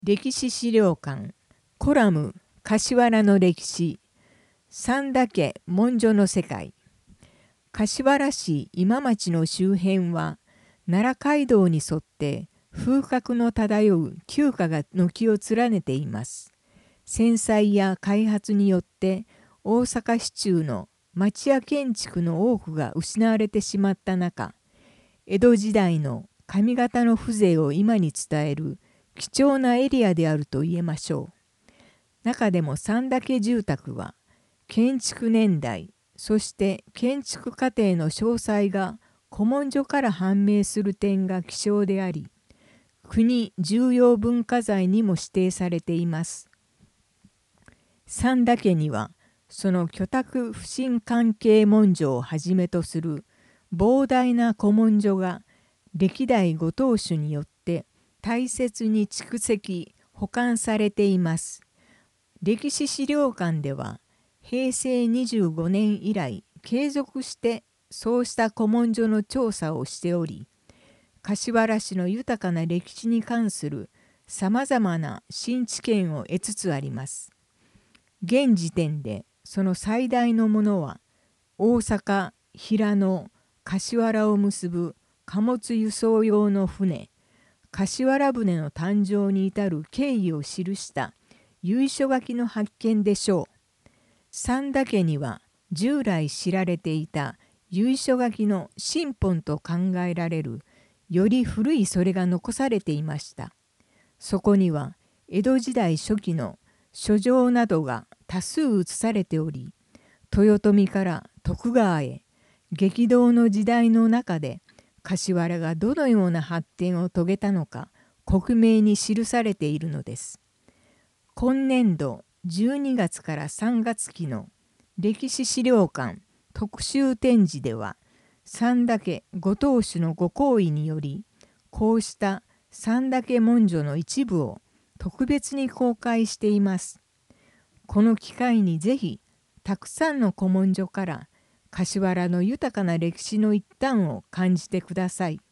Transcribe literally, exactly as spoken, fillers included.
歴史資料館コラム柏原の歴史三田家文書の世界。柏原市今町の周辺は奈良街道に沿って風格の漂う旧家が軒を連ねています。戦災や開発によって大阪市中の町屋建築の多くが失われてしまった中、江戸時代の上方の風情を今に伝える貴重なエリアであると言えましょう。中でも三田家住宅は建築年代、そして建築過程の詳細が古文書から判明する点が希少であり、国重要文化財にも指定されています。三田家にはその居宅不審関係文書をはじめとする膨大な古文書が歴代ご当主によって大切に蓄積保管されています。歴史資料館では平成にじゅうごねん以来継続してそうした古文書の調査をしており、柏原市の豊かな歴史に関するさまざまな新知見を得つつあります。現時点でその最大のものは大阪・平野・柏原を結ぶ貨物輸送用の船柏原船の誕生に至る経緯を記した由緒書きの発見でしょう。三田家には従来知られていた由緒書きの新本と考えられるより古いそれが残されていました。そこには江戸時代初期の書状などが多数写されており、豊臣から徳川へ激動の時代の中で柏原がどのような発展を遂げたのか克明に記されているのです。今年度じゅうにがつからさんがつ期の歴史資料館特集展示では、三田家ご当主のご厚意によりこうした三田家文書の一部を特別に公開しています。この機会にぜひたくさんの古文書から柏原の豊かな歴史の一端を感じてください。